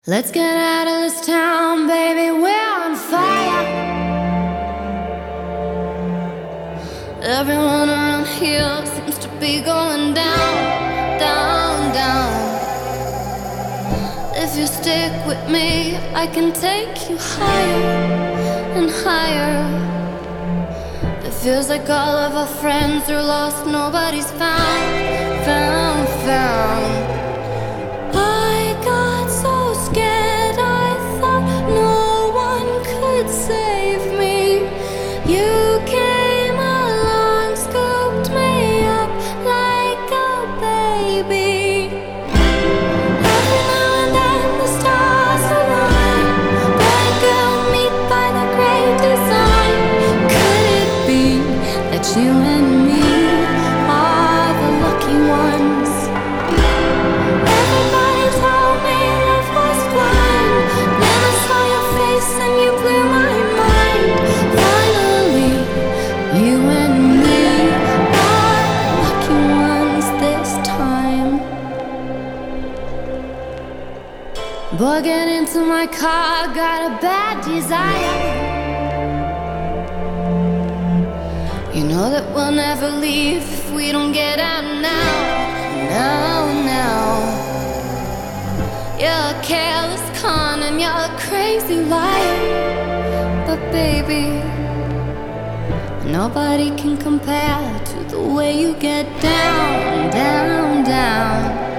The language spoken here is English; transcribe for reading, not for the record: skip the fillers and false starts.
Let's get out of this town, baby, we're on fire. Everyone around here seems to be going down, down, down. If you stick with me, I can take you higher and higher. It feels like all of our friends are lost, nobody's found, found, found. I got so scared, I thought no one could save me. You came along, scooped me up like a baby. Every now and then the stars align, boy and girl meet by the great design. Could it be that you and me are the lucky ones? Everybody told me love was blind. Then I saw your face and you blew my mind. Finally, you and me are lucky ones this time. Boy, get into my car, got a bad desire. You know that we'll never leave if we don't get out now, now, now. You're a careless con and you're a crazy liar. But baby, nobody can compare to the way you get down, down, down.